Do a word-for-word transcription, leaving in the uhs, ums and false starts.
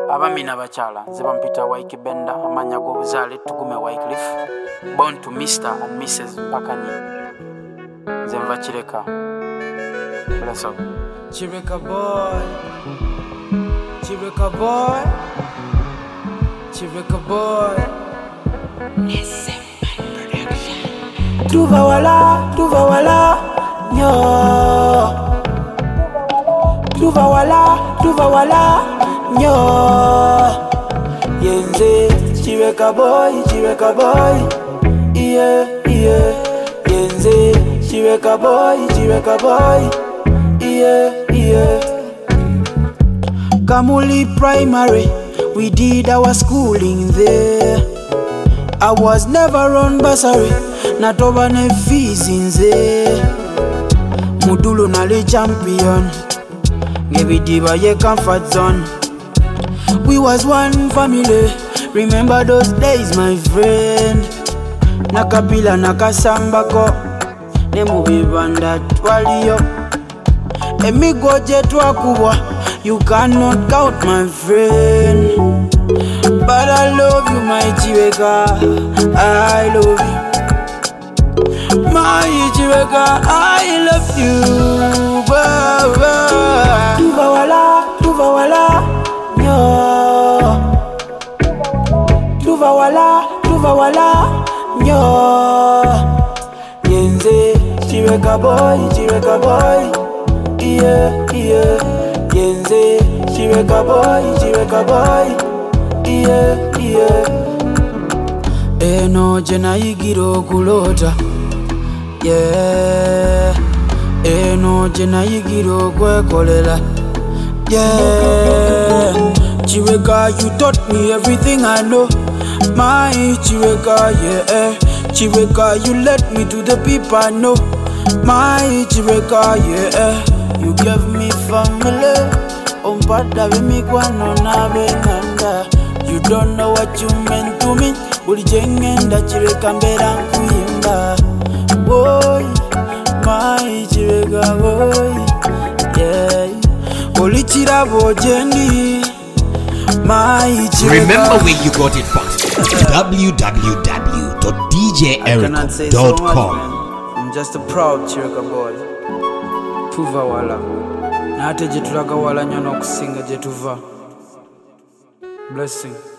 Abamina bachala nziba mpita Waiki Benda amanya g'obuzaale tugume Wycliffe born to Mister and Missus Mpakanyi Zenva Chireka. Bless up. Chireka boy, Chireka boy, Chireka boy. Listen my production. Tuva wala, tuva wala, nyo. Tuva wala, tuva wala, nyo. Yenze, Chireka boy, Chireka boy, yeah, yeah. Yenze, Chireka boy, Chireka boy, yeah, yeah. Kamuli Primary, we did our schooling there. I was never on bursary, not over ne fees in there. Mudulu nale champion, Nevi diva ye comfort zone. We was one family, remember those days my friend. Nakapila nakasambako, nemubi banda twaliyo. Emigo jetwa kubwa, you cannot count my friend. But I love you my Chireka, I love you. My Chireka, I love you. Tuva wala, tuva wala, nyo. Tuva wala, tuva wala, nyo. Yenze, Chireka boy, Chireka boy, yeah, yeah. Yenze, Chireka boy, Chireka boy, yeah, yeah. Eno jena yigiro kulota, yeah. Eno jena yigiro kwekolela, yeah. Chireka, you taught me everything I know. My Chireka, yeah. Chireka, you led me to the people I know. My Chireka, yeah. You gave me family. Umpada vimikwana na benanda. You don't know what you meant to me. Ulijengenda Chireka mbera nkuyimba. Boy, my Chireka boy, yeah. Ulichira bojendi, my Chireka. Remember where you got it from. w w w dot d j erica dot com. I'm just a proud Chireka boy. Tuva wala. Na ate jetulaga wala nyono kusinga jetuva. Blessing.